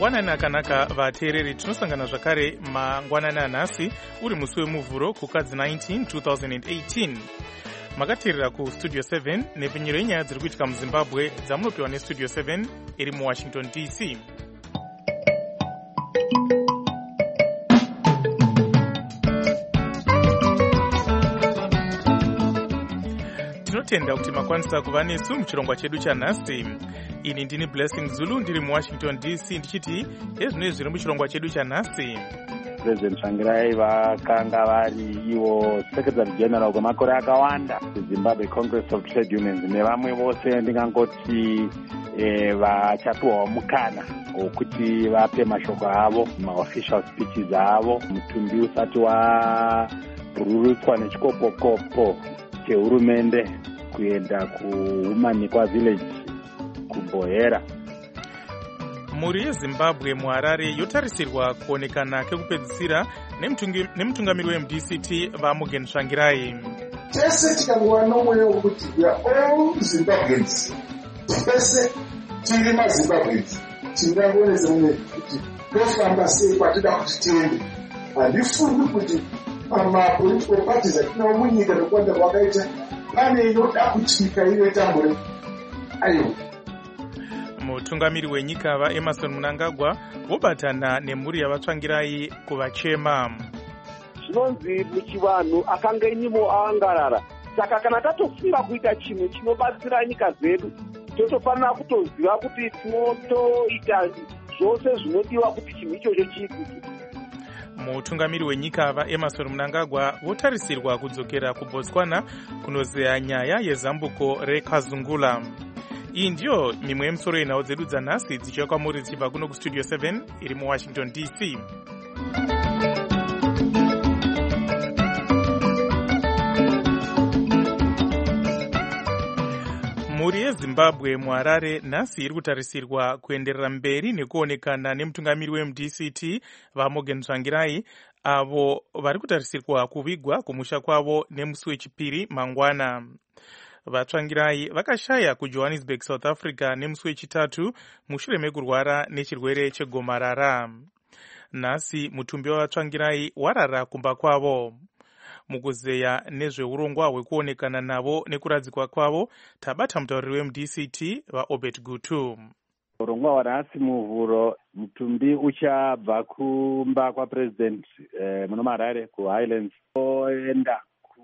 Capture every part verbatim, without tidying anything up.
Mangwanani akanaka vateereri, tinosangana zvakare mangwanani anhasi uri musi wemuvhuro kukadzi nineteen two thousand eighteen. Makateerera kustudio seven nepfenyero yenyaya dziri kuitika muZimbabwe dzamunopiwa nestudio seven iri muWashington D C. Tinotenda kuti makwanisa kuva nesu muchirongwa chedu chanhasi. Ini ndini Blessing Zulu ndiri muWashington D C ndichiti ezvinoi zviri muchirongwa chedu chanhasi. President Tsvangirai vakanga vari ivo Secretary General kwemakore akawanda kuZimbabwe Congress of Trade Unions nevamwe vose ndingangoti eh, vachapiwawo mukana wokuti vape mashoko avo maofficial speeches avo mutumbi usati wabhururutswa nechikopokopo chehurumende kuenda kuUmanikwa village kuBohera. Mhuri yeZimbabwe muHarare yotarisirwa kuonekana kekupedzisira nemutungamiri weM D C T vaMorgan Tsvangirai. Tese tikawana nomweya wokuti we are all Zimbabweans. Tese tiri maZimbabweans. Tingaonesa mune kuti tofamba sei kwatida kuti tiende. Handifungi kuti pamapolitical parties atinawo munyika nokuwanda kwakaita pane inoda kuti nyika ive tambure. Ayo. Mutungamiri wenyika vaEmmerson Mnangagwa vobatana nemhuri yavaTsvangirai kuvachema. Zvinonzi muchivanhu akanga inimo avangarara. Saka kana tatofunga kuita chinhu chinobatsira nyika dzedu, totofanira kutoziva kuti tinotoita zvose zvinodiwa kuti chinhu ichocho chiitike. Mutungamiri wenyika vaEmmerson Mnangagwa votarisirwa kudzokera kuBotswana kunozeya nyaya yezambuko reKazungula. Iyi ndiyo mimwe yemusoro yenhau dzedu dzanhasi dzichiuya kwamuri dzichibva kuno kustudio seven iri muWashington D C. Mhuri yeZimbabwe muHarare nhasi iri kutarisirwa kuenderera mberi nekuonekana nemutungamiri weM D C T vaMorgan Tsvangirai avo vari kutarisirwa kuvigwa kumusha kwavo nemusi wechipiri mangwana. VaTsvangirai vakashaya kuJohannesburg, South Africa nemusi wechitatu mushure mekurwara nechirwere chegomarara. Nhasi mutumbi wavaTsvangirai warara kumba kwavo. Mukuzeya nezveurongwa hwekuonekana navo nekuradzikwa kwavo, tabata mutauriri weM D C T vaObert Gutu. Urongwa hwanhasi muvhuro, mutumbi uchabva kumba kwaPresident eh, muno muHarare kuHighlands oenda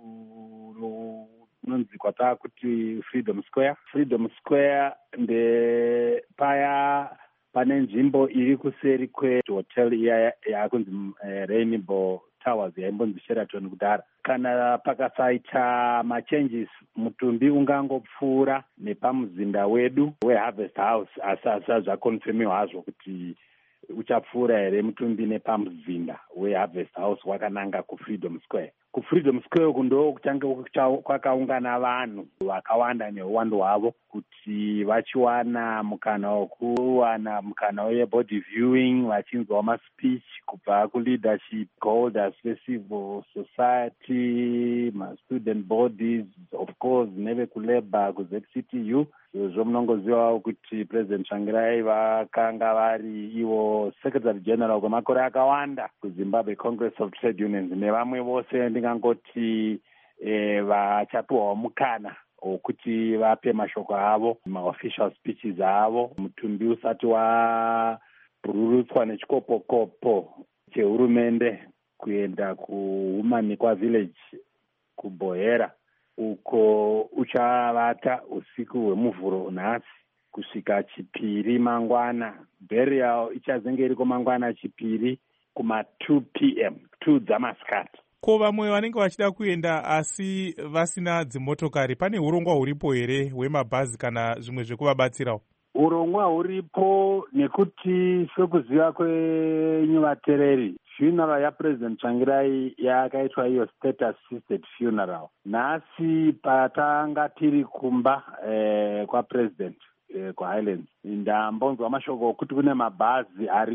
ku nonzi kwata kuti Freedom Square. Freedom Square nde paya pane nzvimbo iri kuseri kwehotel iya yakunzi uh, Rainbow Towers yaimbonzi Sheraton kudhara. Kana pakasaita machanges, mutumbi ungangopfuura nepamuzinda wedu weHarvest House, asi zvakonfirmiwa hazvo kuti uchapfuura here mutumbi nepamuzinda weHarvest House wakananga kuFreedom Square. KuFreedom Square kundo kutange kwakaungana vanhu vakawanda neuwandu hwavo kuti vachiwana mukana wokuwana mukana webody viewing, vachinzwa maspeech kubva kuleadership, holders vecivil society, ma-student bodies, of course neve kulabor, kuZ C T U. Izvo munongozivawo kuti President Tsvangirai vakanga vari ivo Secretary General kwemakore akawanda kuZimbabwe Congress of Trade Unions nevamwe vose ndingangoti eh, vachapiwawo mukana wokuti vape mashoko avo maofficial speeches avo mutumbi usati wabhururutswa nechikopokopo chehurumende kuenda kuUmanikwa village kuBohera, uko uchavata usiku hwemuvhuro nhasi kusvika chipiri mangwana. Burial ichazenge iriko mangwana chipiri kuma two p m two dzamasikati. Ko vamwe vanenge vachida kuenda asi vasina dzimotokari, pane urongwa huripo here hwemabhazi kana zvimwe zvekuvabatsirawo? Urongwa huripo nekuti sekuziva kwenyuvatereri, funeral yaPresident Tsvangirai yakaitwa iyo state assisted funeral. Nhasi patanga tiri kumba eh, kwa president eh, kwa Highlands, ndambonzwa mashoko okuti kune mabhazi ari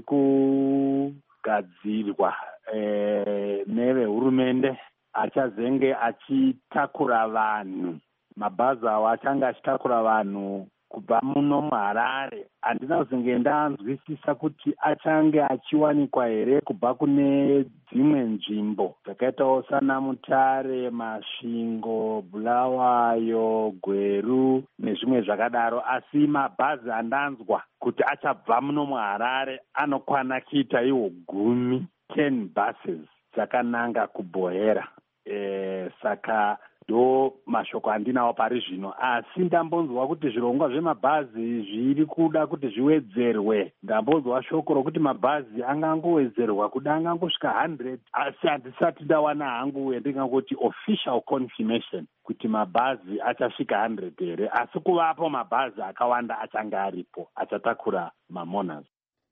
kugadzirwa eh, nevehurumende achazenge achitakura vanhu. Mabhazi awo achanga achitakura vanhu kubva muno muHarare handina kuzonge ndanzwisisa kuti achange achiwanikwa here kubva kune dzimwe nzvimbo dzakaitawo sana Mutare, Masvingo, Bulawayo, Gweru nezvimwe zvakadaro, asi mabhazi andanzwa kuti achabva muno muHarare anokwana kuita iwo gumi, ten buses dzakananga kuBhohera. E, saka ndo mashoko andinawo pari zvino, asi ndambonzwa kuti zvirongwa zvemabhazi zviri kuda kuti zviwedzerwe. Ndambonzwa shoko rokuti mabhazi angangowedzerwa kuda angangosvika one hundred, asi handisati ndawana hangu yandingangoti official confirmation kuti mabhazi achasvika one hundred here, asi kuvapo mabhazi akawanda achange aripo achatakura mamoners.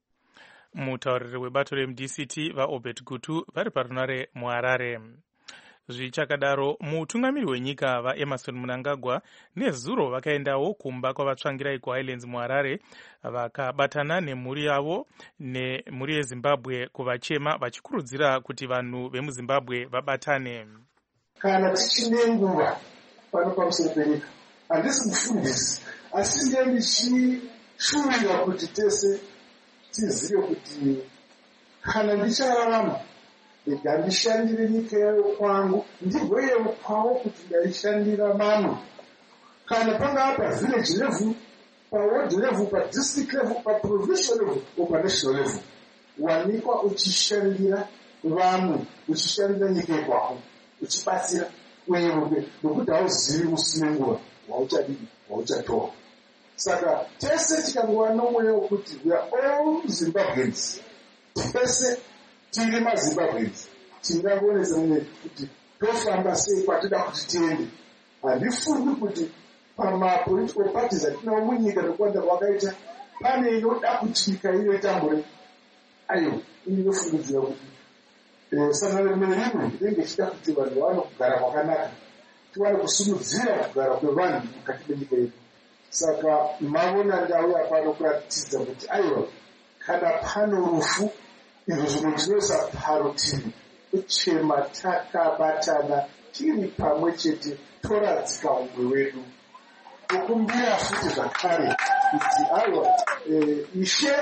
Mutauriri webato reM D C T vaObert Gutu vari parunare muHarare. Zvichakadaro, mutungamiri wenyika vaEmmerson Mnangagwa nezuro vakaendawo kumba kwavatsvangirai kuHighlands muHarare vakabatana nemhuri yavo nemhuri yeZimbabwe kuvachema vachikurudzira kuti vanhu vemuZimbabwe vabatane. Kana tichine nguva pano pamusoro penyika, handisi mufundisi, asi ndiye ndichishuvira kuti tese tizive kuti kana ndichararama ndandishandire nyika yayo kwangu, ndigoyeukawo kuti ndaishandira vamwe. Kana pangava pavillage level, paward level, padistrict level, paprovincial level, opanational level, wanikwa uchishandira vamwe, uchishandira nyika kwako, uchibatsira weyerope, nokuti hauzivi usine nguva wauchadii wauchatora. Saka tese tikangova nomweya wekuti we are all Zimbabweans, tese tiri maZimbabweans, tingangoonesa mune kuti tofamba sei kwatida kuti tiende. Handifungi kuti pamapolitical parties atinawo munyika nokuwanda kwakaita pane inoda kuti nyika ive tambure. Ayo ini inofungidzira kuti sangano rimwe nerimwe rinenge ichida kuti vanhu vawane kugara kwakanaka, tiwane kusimudzira kugara kwevanhu mukati menyika yedu. Saka mavona ndauya pano kuratidza kuti aiwa, kana pano rufu izvo zvimwe ndinoisa parutivi, kuchema takabatana tiri pamwe chete toradzika umwe wedu. Kukumbira futi zvakare kuti aiwa, e, ishe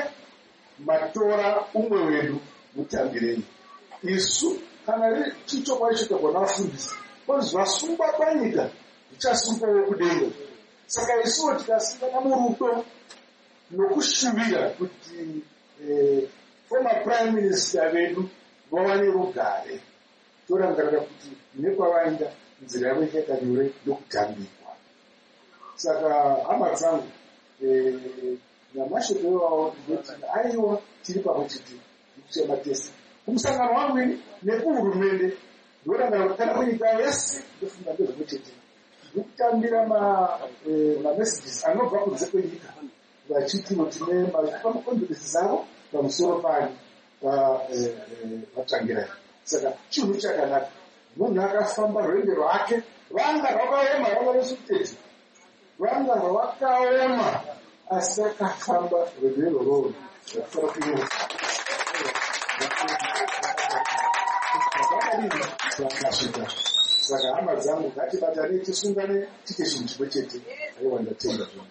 matora umwe wedu mutambirei. Isu kana riri chichokwa icho tagona vafundisi konzi vasungwa panyika zvichasungwawo kudenga. Saka isuwo tikasangana murudo nokushuvira kuti eh, former prime minister vedu vawane rugare, torangarira kuti nekwavaenda nzira yavo ichaita nyore yokutambirwa. Saka hama dzangu, eh, namashoko iwawo ndinoti aiwa tiri pamwe chete ndikuchema tese kumusangano wangu ini nekuhurumende, ndorangarira kuti kana kunyika yese ndofunga ndozvimwe chete ndikutambira mamessages anobva kunze kwenyika vachiti tine makonferensi zavo pamusoro pani vatsvangirai. Saka chinhu chakanaka, munhu akafamba rwendo rwake, vanga rwakaoma, rwanga rusuteti, vanga rwakaoma, asi akafamba rwendo irworwo rwakafara kuyewa. Vakasvika. Saka hama dzangu ngatibatane, tisungane, tite chinhu chimwe chete. Aiwa, ndatenda zvino.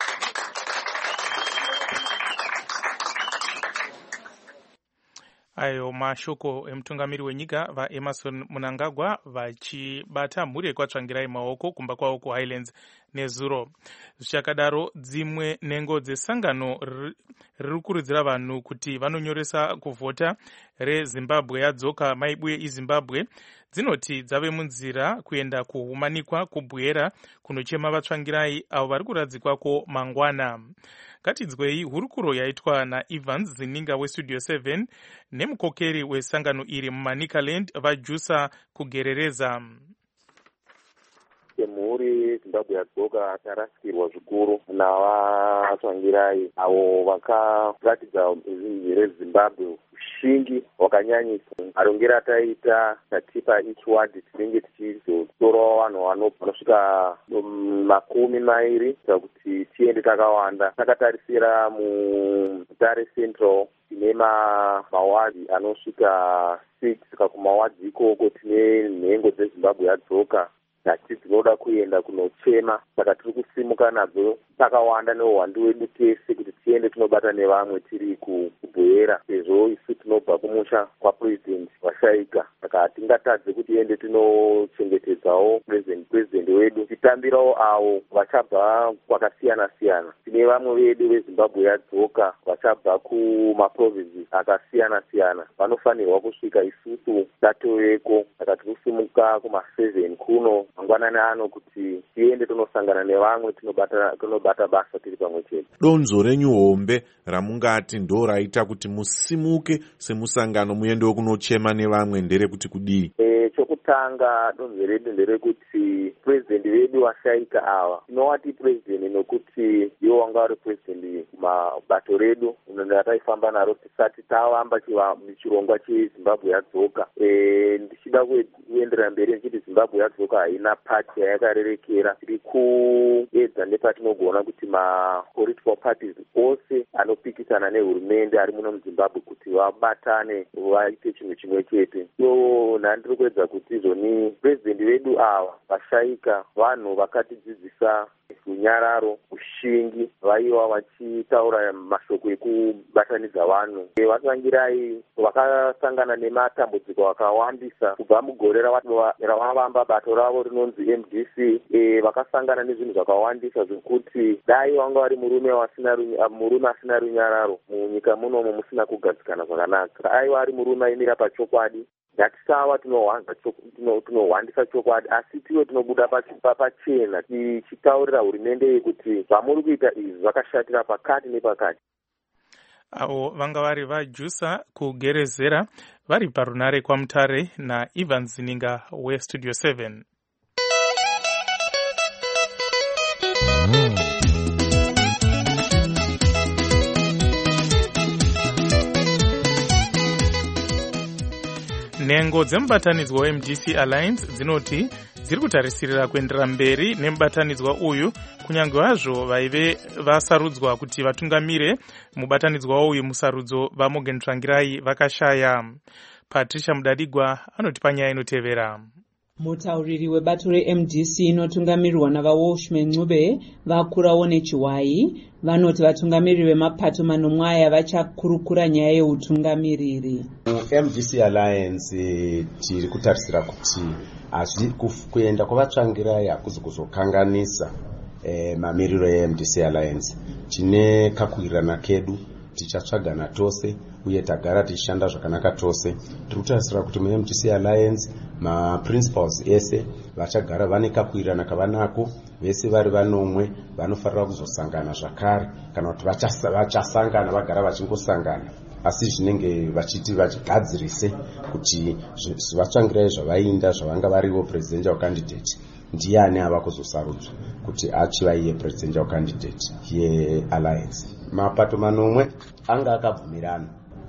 Ayo mashoko emutungamiri wenyika vaEmmerson Mnangagwa vachibata mhuri yekwatsvangirai maoko kumba kwavo kuHighlands nezuro. Zvichakadaro, dzimwe nhengo dzesangano riri kukurudzira vanhu kuti vanonyoresa kuvhota reZimbabwe yadzoka maibwe iZimbabwe dzinoti dzave munzira kuenda kuhumanikwa kubwera kunochema vatsvangirai avo vari kuradzikwako mangwana. Ngatidzwei hurukuro yaitwa naEvans Zininga weStudio seven nemukokeri wesangano iri muManicaland vaJusa kugerereza. Mhuri Zimbabwe yadzoka tarasikirwa zvikuru navatsvangirai avo vakaratidza zvinhu reZimbabwe ushingi hwakanyanyisa. Arongera ataita tatipa each ward tinenge tichizotorawo vanhu vanosvika makumi mairi kuti tiende takawanda. Takatarisira muMutare Central tine mawadhi anosvika six, kumawadhi ikoko tine nhengo dzeZimbabwe yadzoka nhasi dzinoda kuenda kunochema, saka tiri kusimuka nadzo takawanda neuhwandu wedu tese kuti tiende tinobata nevamwe tiri kubhuera, sezvo isu tinobva kumusha kwapurezidendi washaika. Saka hatingatadze kuti ende tinochengetedzawo purezidendi wedu, titambirawo avo vachabva kwakasiyana siyana. Tine vamwe vedu veZimbabwe yadzoka vachabva kumaprovinces akasiyana siyana, vanofanirwa kusvika isusu tatoveko. Saka tiri kusimuka kuma-seven kuno mangwanani ano kuti tiende tinosangana nevamwe, tinobata tinobata basa tiri pamwe chete. Donzo renyu hombe ramungati ndo raita kuti musimuke semusangano muendewo kunochema nevamwe nderekuti kudii? E, chokutanga donzo redu nderekuti purezidendi vedu washaika ava tinowati purezidendi nokuti iwo wanga vari purezidendi kumabato redu ndataifamba naro tisati tavamba chirongwa cheZimbabwe yadzoka. E, ndichida kuendera mberi nechiti Zimbabwe yadzoka haina pati yayakarerekera. Tiri kuedza nepatinogona kuti ma-political parties ose anopikisana nehurumende ari muno muZimbabwe kuti vabatane vaite chinhu chimwe chete. So ndandiri kuedza kuti izvoni purezidendi vedu ava vashaika vanhu vakatidzidzisa runyararo, ushingi, vaiva vachitaura mashoko ekubatanidza vanhu. E, Vatsangirai vakasangana nematambudziko akawandisa kubva mugore ravavamba bato ravo rinonzi M D C. E, vakasangana nezvinhu zvakawandisa zvekuti dai vanga vari murume wasina murume asina runyararo munyika munomo musina kugadzikana zvakanaka. Aiva ari murume aimira pachokwadi. Ngatisava tinohwandisa chokwadi, asi tiwe tinobuda pachena tichitaurira hurumende kuti zvamuri kuita izvi zvakashatira pakati nepakati. Avo vanga vari vajusa kugerezera vari parunare kwaMutare naIvan Zininga weStudio seven. Nhengo dzemubatanidzwa weM D C Alliance dzinoti dziri kutarisirira kuendera mberi nemubatanidzwa uyu kunyange hazvo vaive vasarudzwa kuti vatungamire mubatanidzwa uyu musarudzo vaMorgan Tsvangirai vakashaya. Patricia Mudadigwa anoti panyaya inotevera. Mutauriri webato reM D C inotungamirirwa navaWalshman Ncube vakurawo nechiwai vanoti vatungamiriri vemapato manomwe aya vachakurukura nyaya yeutungamiriri. M D C Alliance tiri kutarisira kuti hazvi kuenda kwavatsvangirai hakuzi kuzokanganisa eh, mamiriro eM D C Alliance. Tine kakuwirirana kedu, tichatsvagana tose uye tagara tichishanda zvakanaka tose. Tiri kutarisira kuti muM D C Alliance maprincipals ese vachagara vane kakuwirirana kavanako, vese vari vanomwe vanofanira kuzosangana zvakare, kana kuti vachasangana vagara vachingosangana, asi zvinenge vachiti vachigadzirise kuti vatsvangirai zvavainda zvavanga variwo presidential candidate ndiani ava kuzosarudzwa kuti achiva iye presidential candidate yealliance. Mapato manomwe anga akabvumirana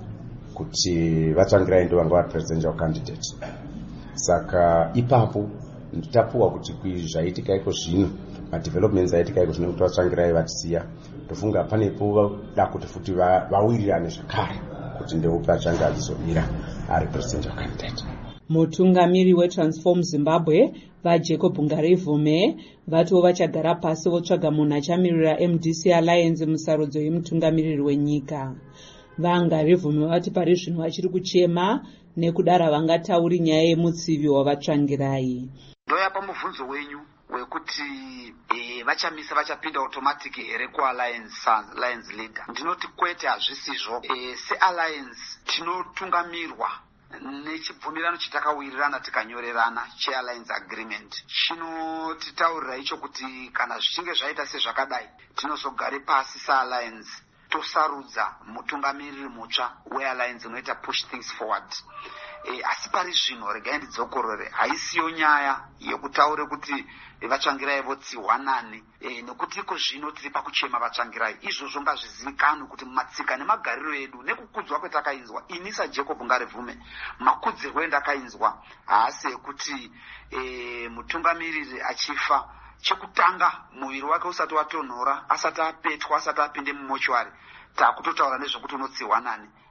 kuti vatsvangirai ndo vanga vari presidential candidate. Saka ipapo tapuwa kuti zvaitika iko zvino madevelopments aitika iko zvino kuti vatsvangirai vatisiya, tofunga panepo da kuti futi vawirirane zvakare kuti ndeupi achange achizomira ari presidential candidate. Mutungamiri weTransform Zimbabwe vaJacob Ngarivume vatiwo vachagara pasi votsvaga munhu achamirira M D C Alliance musarudzo yemutungamiriri wenyika. VaNgarivume vati pari zvino vachiri kuchema nekudara vangatauri nyaya yemutsivi wavatsvangirai. Ndoya pamubvunzo wenyu wekuti e, vachamisa vachapinda automatic here kualliance alliance leader. Ndinoti kwete hazvisizvo. E, sealliance tinotungamirwa nechibvumirano chitakawirirana tikanyorerana chealliance agreement. Chinotitaurira icho kuti kana zvichinge zvaita sezvakadai tinozogare pasi sealliance tosarudza mutungamiriri mutsva wealliance unoita push things forward. E, asi pari zvino regai ndidzokorore, haisiyo nyaya yekutaure kuti vatsvangirai votsiwanani, e, nekuti iko zvino tiri pakuchema vatsvangirai. Izvozvo ngazvizivikanwe kuti matsika nemagariro edu nekukudzwa kwetakainzwa ini saJacob Ngarivume, makudzirwo endakainzwa haasi ekuti e, mutungamiriri achifa chekutanga muviri wake usati watonhora, asati apetwa, asati apinde mumochwari takutotaura nezvekuti unotsiwanani.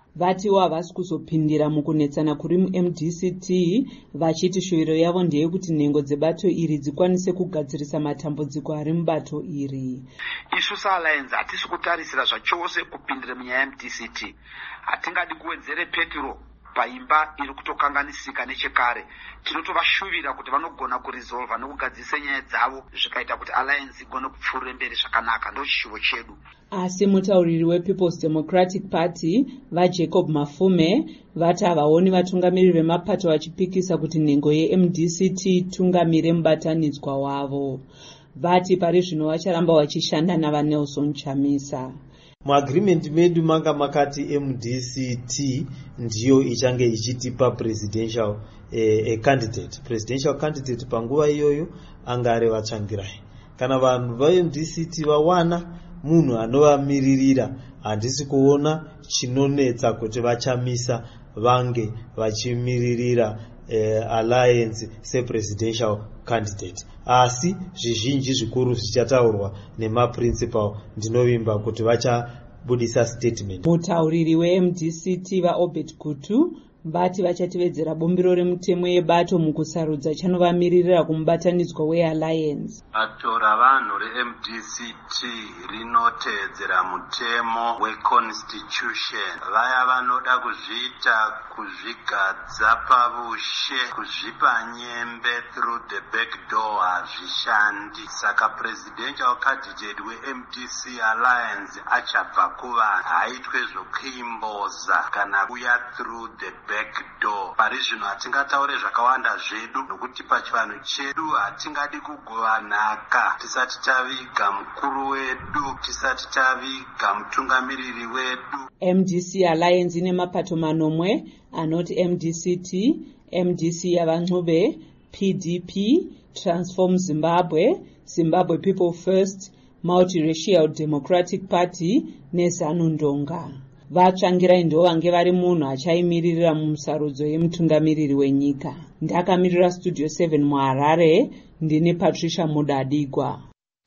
vatiwo havasi kuzopindira mukunetsana kuri mu-M D C T, vachiti shuviro yavo ndeyekuti nhengo dzebato iri dzikwanise kugadzirisa matambudziko ari mubato iri. Isu saAlliance hatisi kutarisira zvachose kupindira munyaya ye-M D C T. Hatingadi kuwedzere petro paimba iri kutokanganisika nechekare. Tinotovashuvira kuti vanogona kuresolva nekugadzirisa nyaya dzavo zvikaita kuti Alliance igone kupfuurira mberi zvakanaka. Ndo chishuvo chedu. Asi mutauriri wePeople's Democratic Party vaJacob Mafume vati havaoni vatungamiriri vemapato vachipikisa kuti nhengo ye-M D C T itungamire mubatanidzwa wavo. Vati pari zvino vacharamba vachishanda navaNelson Chamisa. Muagreement medu manga makati M D C T ndiyo ichange ichitipa presidential eh, eh, candidate presidential candidate panguva iyoyo angare Vatsvangirai. Kana vanhu va-M D C T vawana munhu anovamiririra, handisi kuona chinonetsa kuti Vachamisa vange vachimiririra eh, Alliance se-presidential candidate. Asi zvizhinji zvikuru zvichataurwa nemaprincipal ndinovimba kuti vachabudisa statement. Mutauriri we-M D C T vaObert Gutu vati vachatevedzera bumbiro remutemo yebato mukusarudza chanovamiririra kumubatanidzwa weAlliance. Bato ravanhu re-M D C T rinoteedzera mutemo weconstitution. Vaya vanoda kuzviita kuzvigadza pavushe, kuzvipa nyembe through the back door hazvishandi. Saka presidential candidate we-M D C Alliance achabva kuvanhu, haitwe zvokuimboza kana kuya through the back door. Pari zvino hatingataure zvakawanda zvedu nokuti pachivanhu chedu hatingadi kuguvanaka tisati taviga mukuru wedu, tisati taviga mutungamiriri wedu. M D C Alliance ine mapato manomwe anoti M D C T, M D C yavanxube, P D P, Transform Zimbabwe, Zimbabwe People First, Multiracial Democratic Party neZanu Ndonga. Vatsvangirai ndo vange vari munhu achaimiririra mumusarudzo yemutungamiriri wenyika. Ndakamirira Studio seven muHarare, ndine Patricia Mudadigwa.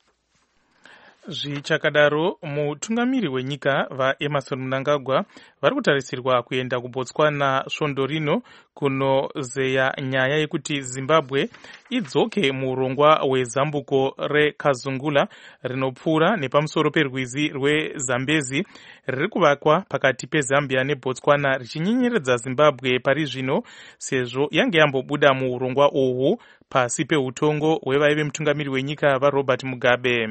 Zvichakadaro, mutungamiri wenyika vaEmmerson Mnangagwa vari kutarisirwa kuenda kuBotswana svondo rino kunozeya nyaya yekuti Zimbabwe idzoke muurongwa hwezambuko reKazungula rinopfuura nepamusoro perwizi rweZambezi riri kuvakwa pakati peZambia neBotswana richinyenyeredza Zimbabwe pari zvino sezvo yange yambobuda muurongwa uhwu pasi peutongo hwevaive mutungamiri wenyika vaRobert Mugabe.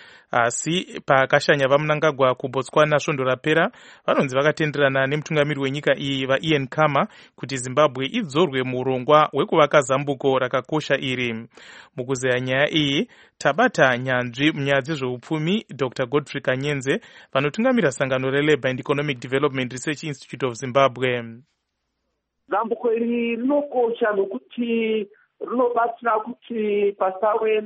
Asi pakashanya vaMnangagwa kuBotswana svondo rapera, vanonzi vakatenderana nemutungamiri wenyika iyi vaIan Khama kuti Zimbabwe idzorwe muurongwa hwekuvaka zambuko rakakosha iri. Mukuzeya nyaya iyi tabata nyanzvi munyaya dzezveupfumi Doctor Godfrey Kanyenze vanotungamira sangano reLabour and Economic Development Research Institute of Zimbabwe. Zambuko iri rinokosha nokuti rinobatsira kuti pasave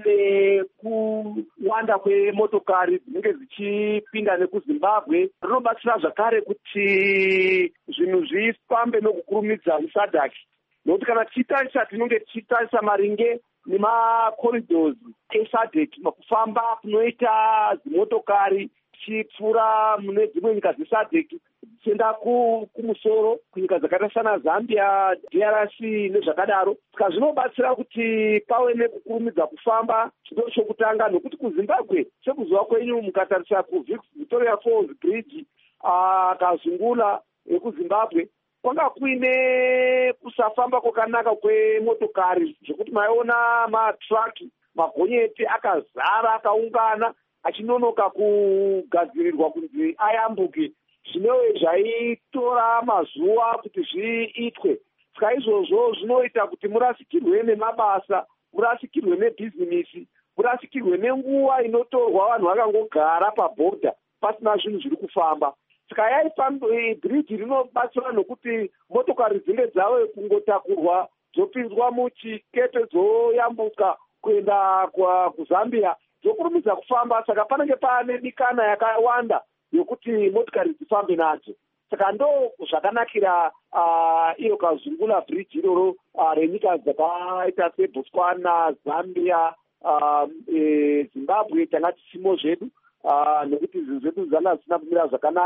nekuwanda kwemotokari dzinenge dzichipinda nekuZimbabwe. Rinobatsira zvakare kuti zvinhu zvifambe nokukurumidza muSADC, nokuti kana tichitarisa tinenge tichitarisa maringe nemacorridors eSADC, makufamba kunoita dzimotokari tichipfuura mune dzimwe nyika dzeSADC tichienda kumusoro kunyika dzakaita sana Zambia, D R C nezvakadaro. Saka zvinobatsira kuti pave nekukurumidza kufamba. Chiro chokutanga nokuti kuZimbabwe sekuziva kwenyu mukatarisa kuVictoria Falls Bridge uh, Kazungula yekuZimbabwe kwanga kuine kusafamba kwakanaka kwemotokari zvekuti maiona matraki magonyeti akazara akaungana achinonoka kugadzirirwa kunzi ayambuke, zvinove zvaitora mazuva kuti zviitwe. Saka izvozvo zvinoita kuti murasikirwe nemabasa, murasikirwe nebhizinisi, murasikirwe nenguva inotorwa vanhu vakangogara pabhodha pasina zvinhu zviri kufamba. Saka yaifamba bridge rinobatsira nokuti motokari dzinge dzave kungotakurwa dzopinzwa muchikepe dzoyambuka kuenda kuZambia dzokurumidza kufamba. Saka panenge pane mikana yakawanda yokuti motokari dzifambe nadzo. Saka ndo zvakanakira uh, iyo Kazungula bridge iroro uh, renyika dzakaita seBotswana, Zambia, uh, e, Zimbabwe tanga tisimo zvedu uh, nekuti zvinhu zvedu zvanga zvisina kumira zvakanaka.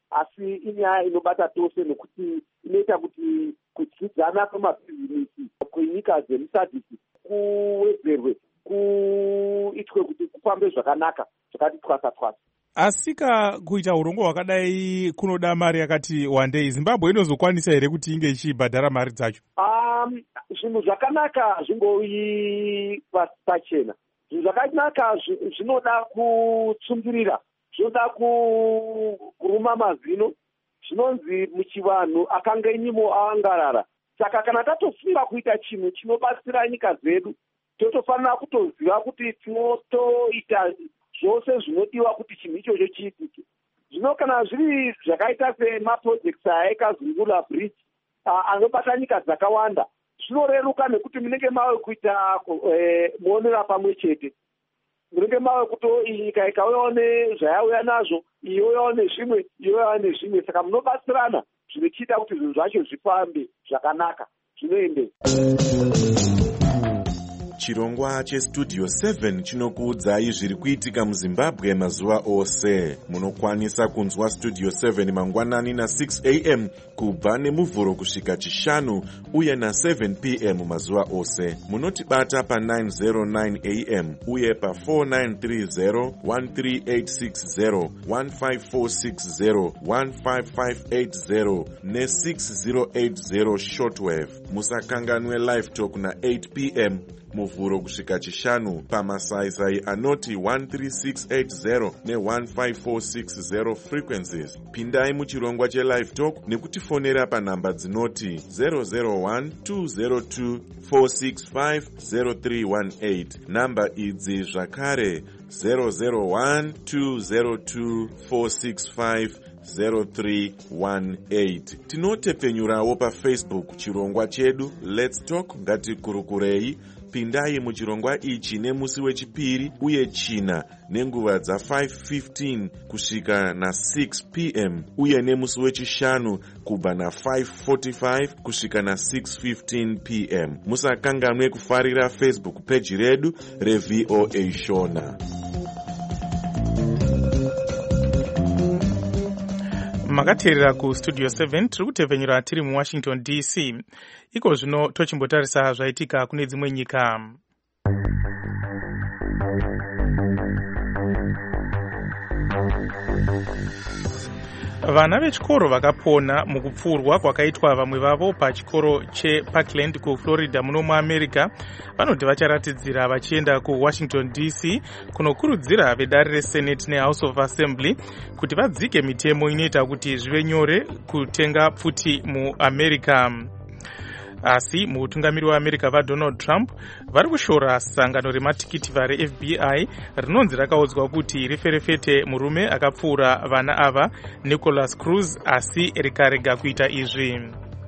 asi inyaya inobata tose nekuti inoita kuti kudyidzana kwemabhizinesi kwenyika dzemusadhiki kuwedzerwe, kuitwe kuti kufambe zvakanaka zvakati twasa twasa. Asika kuita urongo hwakadai kunoda mari yakati wandei. Zimbabwe inozokwanisa here kuti inge ichibhadhara mari dzacho? Um, zvinhu zvakanaka zvingoi pachena. Zvinhu zvakanaka zvinoda kutsungirira, zvinoda kuruma mazino. Zvinonzi muchivanhu akanga inyimo avangarara. Saka kana tatofunga kuita chinhu chinobatsira nyika dzedu, totofanira kutoziva kuti tinotoita zvose zvinodiwa kuti chinhu ichocho chiitike. Zvino kana zviri zvakaita semapurojekti aikazungura bridge anobata nyika dzakawanda, zvinoreruka nekuti munenge mave kuita muonera pamwe chete. Munenge mave kuti nyika ikauyawo nezvayauya nazvo, iyoyawo nezvimwe, iyoyawo nezvimwe. Saka munobatsirana zvinochiita kuti zvinhu zvacho zvifambe zvakanaka, zvinoende. Chirongwa chestudio seven chinokuudzai zviri kuitika muZimbabwe mazuva ose. Munokwanisa kunzwa studio seven mangwanani na six a m kubva nemuvhuro kusvika chishanu uye na seven p m mazuva ose. Munotibata pa nine oh nine a m uye pa four nine three zero, one three eight six zero, one five four six zero, one five five eight zero ne six zero eight zero shortwave. Musakanganwe live talk na eight p m muvhuro kusvika chishanu pamasaisai anoti one three six eight zero ne one five four six zero frequencies. Pindai muchirongwa chelive talk nekutifonera panhamba dzinoti zero zero one two zero two four six five zero three one eight. Namba idzi zvakare zero zero one two zero two four six five zero three one eight. Tinotepfenyurawo paFacebook chirongwa chedu Let's Talk Ngatikurukurei. Pindai muchirongwa ichi nemusi wechipiri uye china nenguva dza five fifteen kusvika na six p m uye nemusi wechishanu kubva na five forty-five kusvika na six fifteen p m. Musakanganwe kufarira Facebook page redu reV O A Shona. Makateerera kustudio seven tiri kutepfenyura tiri muWashington D C. Iko zvino tochimbotarisa zvaitika kune dzimwe nyika. Vana vechikoro vakapona mukupfurwa kwakaitwa vamwe vavo pachikoro cheParkland kuFlorida muno muAmerica vanoti vacharatidzira vachienda kuWashington D C kunokurudzira vedare reSenate neHouse of Assembly kuti vadzike mitemo inoita kuti zvive nyore kutenga pfuti muAmerica. Asi mutungamiri weAmerica vaDonald Trump vari kushora sangano rematikiti vareF B I rinonzi rakaudzwa kuti riferefete murume akapfuura vana ava Nicholas Cruz, asi rikarega kuita izvi.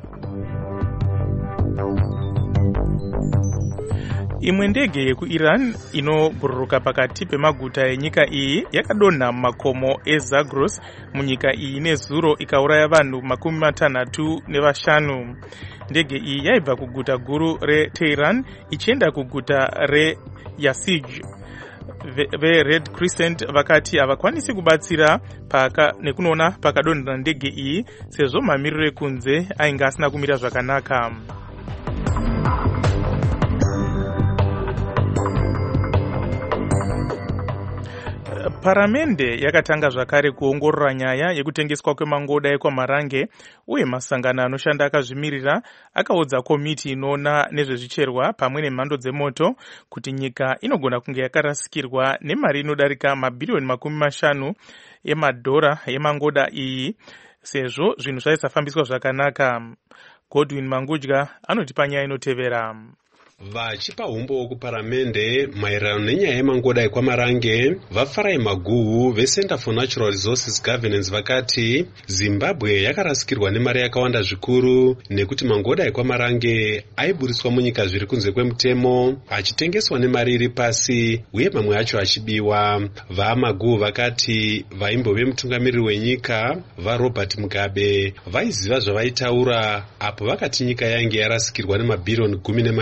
Imwe ndege yekuIran inobhururuka pakati pemaguta enyika iyi yakadonha mumakomo eZagros munyika iyi nezuro ikauraya vanhu makumi matanhatu nevashanu. Ndege iyi yaibva kuguta guru reTehran ichienda kuguta reYazid. VeRed Crescent vakati havakwanisi kubatsira paka nekunoona pakadonha ndege iyi sezvo mamiriro ekunze ainge asina kumira zvakanaka. Paramende yakatanga zvakare kuongorora nyaya yekutengeswa kwemangoda ekwaMarange uye masangano anoshanda akazvimirira akaudza komiti inoona nezvezvicherwa pamwe nemhando dzemoto kuti nyika inogona kunge yakarasikirwa nemari inodarika mabhiriyoni makumi mashanu emadhora yemangoda iyi sezvo zvinhu zvaisafambiswa zvakanaka. Godwin Mangudya anotipa nyaya inotevera. Vachipa umbo kuparamende maererano nenyaya yemangoda ekwaMarange, vaFarai Maguhu veCenter for Natural Resources Governance vakati Zimbabwe yakarasikirwa nemari yakawanda zvikuru nekuti mangoda ekwaMarange aiburiswa munyika zviri kunze kwemutemo achitengeswa nemari iri pasi uye mamwe acho achibiwa. VaMaguhu vakati vaimbove mutungamiriri wenyika vaRobert Mugabe vaiziva zvavaitaura apo vakati nyika yainge yarasikirwa nemabhiriyoni gumi nemashanu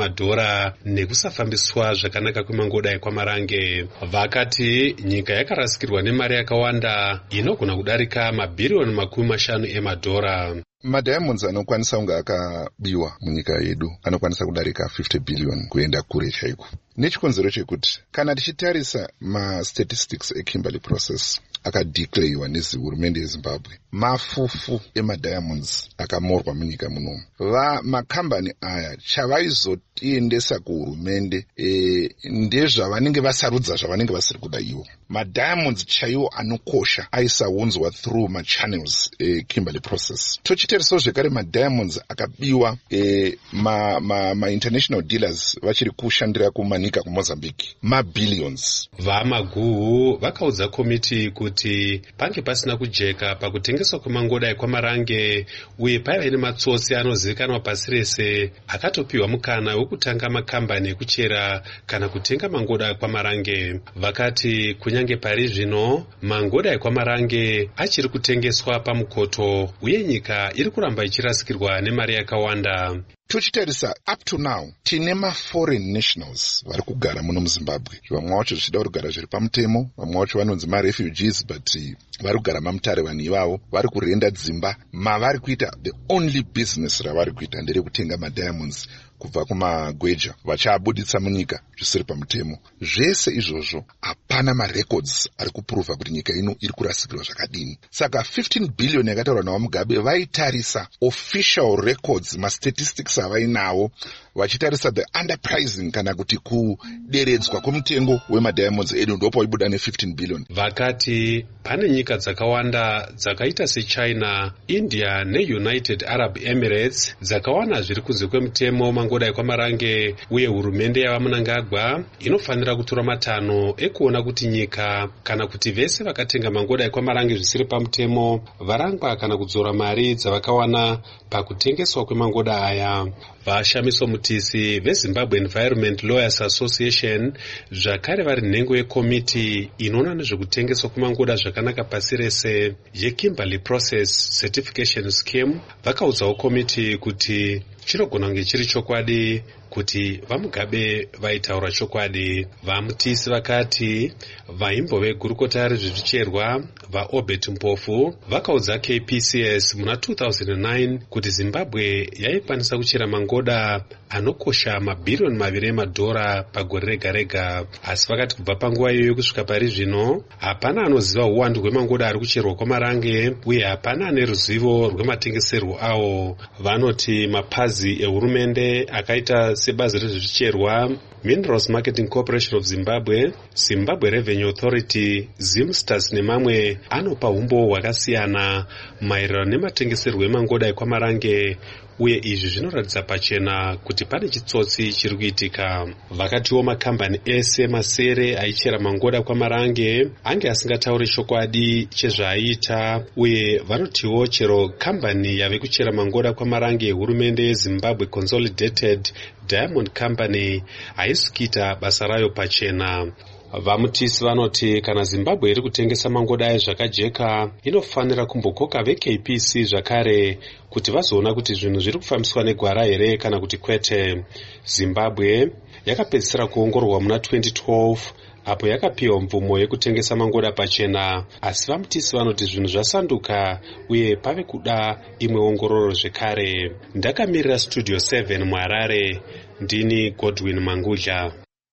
yemadhora nekusafambiswa zvakanaka kwemangodai kwamarange. Vakati nyika yakarasikirwa nemari yakawanda inogona kudarika mabhiriyoni makumi mashanu emadhora. Madiamonds anokwanisa kunge akabiwa munyika yedu anokwanisa kudarika fifty billion kuenda kure chaiko. Nechikonzero chekuti kana tichitarisa ma-statistics eKimberley process akadeclarewa nezihurumende yeZimbabwe, mafufu emadiamonds akamorwa munyika munomu. Va makambani aya chavaizotiendesa kuhurumende e, ndezvavanenge vasarudza zvavanenge vasiri kuda ivo. Madiamonds chaiwo anokosha aisaunzwa through machannels eKimberley process. Tochiteerisawo zvekare madiamonds akabiwa e, ma, ma, ma international dealers vachiri kushandira kumanika kuMozambique mabillions. Vamaguhu vakaudza komiti kuti pange pasina kujeka pakutengeswa kwemangodai kwamarange uye paiva nematsotsi anozivikanwa pasi rese akatopiwa mukana wekutanga makambani ekuchera kana kutenga mangodai kwamarange. Vakati kunyange pari zvino mangodai kwamarange achiri kutengeswa pamukoto uye nyika iri kuramba ichirasikirwa nemari yakawanda. Tuchitarisa up to now tine ma-foreign nationals vari kugara muno muZimbabwe. Vamwe vacho zvichida kugara zviri pamutemo, vamwe vacho vanonzi ma-refugees, but vari kugara mamutare vanhu ivavo, vari kurenda dzimba. Mavari kuita the only business ravari kuita nderekutenga madiamonds kubva kumagweja vachaabuditsa munyika zvisiri pamutemo. Zvese izvozvo hapana marecords ari kuprova kuti nyika ino iri kurasikirwa zvakadini. Saka fifteen billion yakataurwa naVamugabe vaitarisa official records, ma-statistics avainawo, vachitarisa the underpricing kana kuti kuderedzwa kwemutengo wemadiamonds edu ndopo waibuda ne fifteen billion. Vakati pane nyika dzakawanda dzakaita seChina, India neUnited Arab Emirates dzakawana zviri kunze kwemutemo mangodai kwamarange uye hurumende yavaMnangagwa inofanira kutora matanho ekuona kuti nyika kana kuti vese vakatenga mangodai kwamarange zvisiri pamutemo varangwa kana kudzora mari dzavakawana pakutengeswa kwemangoda aya. Vashamiso Mutisi veZimbabwe Environment Lawyers Association zvakare vari nhengo yekomiti inoona nezvekutengeswa kwemangoda zvakanaka pasi rese yeKimberley Process Certification Scheme vakaudzawo komiti kuti chinogona kunge chiri chokwadi kuti Vamugabe vaitaura chokwadi. Vamutisi vakati vaimbove gurukota rezvezvicherwa vaObert Mpofu vakaudza K P C S muna two thousand nine kuti Zimbabwe yaikwanisa kuchera mangoda anokosha mabhiriyoni maviri emadhora pagore rega rega, asi vakati kubva panguva iyoyo kusvika pari zvino hapana anoziva uwandu hwemangoda ari kucherwa kwamarange uye hapana ane ruzivo rwematengeserwo awo. Vanoti mapazi ehurumende akaita sebazi rezvicherwa, Minerals Marketing Corporation of Zimbabwe, Zimbabwe Revenue Authority, Zimsters nemamwe anopa umbo hwakasiyana maererano nematengeserwo emangodai kwamarange uye izvi zvinoratidza pachena kuti pane chitsotsi chiri kuitika. Vakatiwo makambani ese masere aichera mangoda kwamarange ange asingatauri chokwadi chezvaaita uye vanotiwo chero kambani yave kuchera mangoda kwamarange hurumende yeZimbabwe Consolidated Diamond Company haisi kuita basa rayo pachena. Vamutisi vanoti kana Zimbabwe iri kutengesa mangodai zvakajeka inofanira kumbokoka veK P C zvakare kuti vazoona kuti zvinhu zviri kufambiswa negwara here kana kuti kwete. Zimbabwe yakapedzisira kuongororwa muna twenty twelve apo yakapiwa mvumo yekutengesa mangoda pachena, asi vamutisi vanoti zvinhu zvasanduka uye pave kuda imwe ongororo zvekare. Ndakamirira Studio seven muHarare, ndini Godwin Mangudla.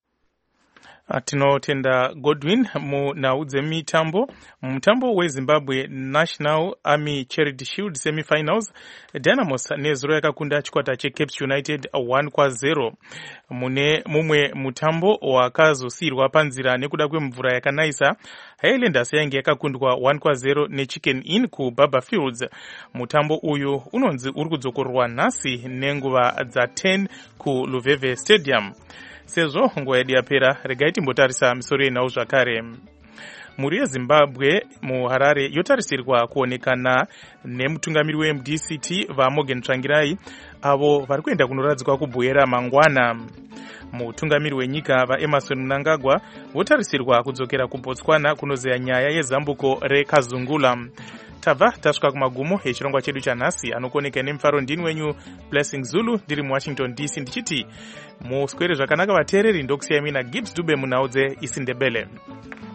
Tinotenda Godwin. Munhau dzemitambo, mutambo weZimbabwe National Army Charity Shield semifinals, Dynamos nezuro yakakunda chikwata cheCapes United one kwa zero. Mune mumwe mutambo wakazosiyirwa panzira nekuda kwemvura yakanaisa, Highlanders yange yakakundwa one kwa zero neChicken Inn kuBaba Fields. Mutambo uyu unonzi uri kudzokorwa nhasi nenguva dza ten kuLuveve Stadium. Sezvo nguva yedu yapera, regai timbotarisa misoro yenhau zvakare. Mhuri yeZimbabwe muHarare yotarisirwa kuonekana nemutungamiri weM D C T vaMorgan Tsvangirai avo vari kuenda kunoradzikwa kubhuira mangwana. mutungamiri wenyika vaemerson mnangagwa votarisirwa kudzokera kubotswana kunozeya nyaya yezambuko rekazungula. Tabva tasvika kumagumo echirongwa chedu chanhasi. Anokoneka nemufaro ndini wenyu Blessing Zulu ndiri muWashington D C ndichiti muswere zvakanaka vateereri. Ndokusiyai mina Gibbs Dube munhau dzeIsindebele.